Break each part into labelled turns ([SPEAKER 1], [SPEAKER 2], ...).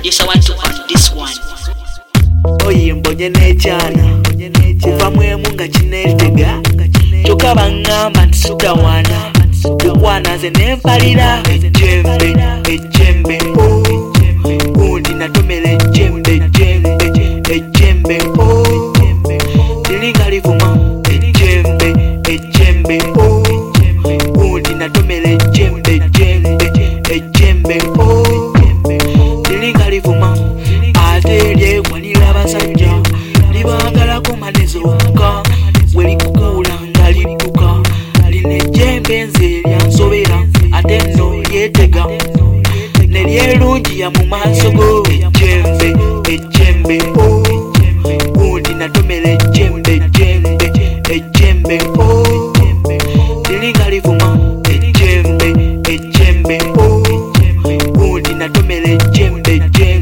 [SPEAKER 1] producer want to on this one.
[SPEAKER 2] Oye mbonye nechana kuva mwemu nga kinetega kyokka baŋŋamba nti sitawaana tukwana ze nempalira ejjembe gundi natomera ejjembe tiringa livuma ejjembe gundi natomera ejjembe tiringa livuma ate eryegwanira abasajja libangalako manezonka bwe likukuula nga lidduka lina ejjembe nze eryansobera ate nno lyetega ne lyerungiya mu maaso go ejjembe gundi natomera ejjembe tiringa livuma ejjembe gundi natomera ejjembe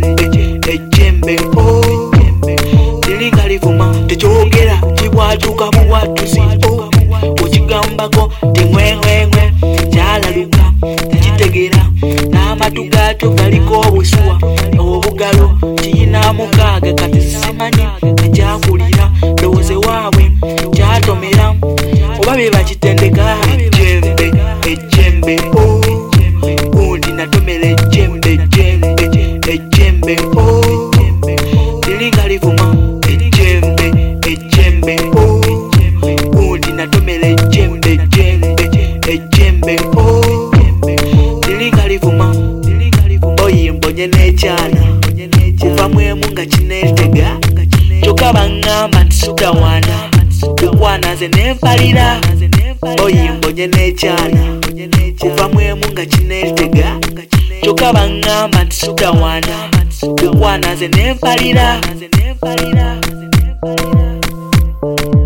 [SPEAKER 2] tiringa livuma tekyogera kibwatuka buwatuzi okigambako timwemwemwe kyalaluka tekitegera n'amatu gato galiko obuswa obugalo kiyina mukaaga kati simanyi ekyakulira ndowooze waabwe kyatomera oba bye bakitendeka ejjembe gundi natomera ejjembe tiringa livuma ejjembe gundi natomera ejjembe tiringa livuma oye mbonye nekyana kuva mwemu nga kinetega kyokka baŋŋamba nti sitawaana tukwana ze nempalira oye mbonye nekyana kuva mwemu nga kinetega kyokka baŋŋamba nti sitawaana tukwana ze nempalira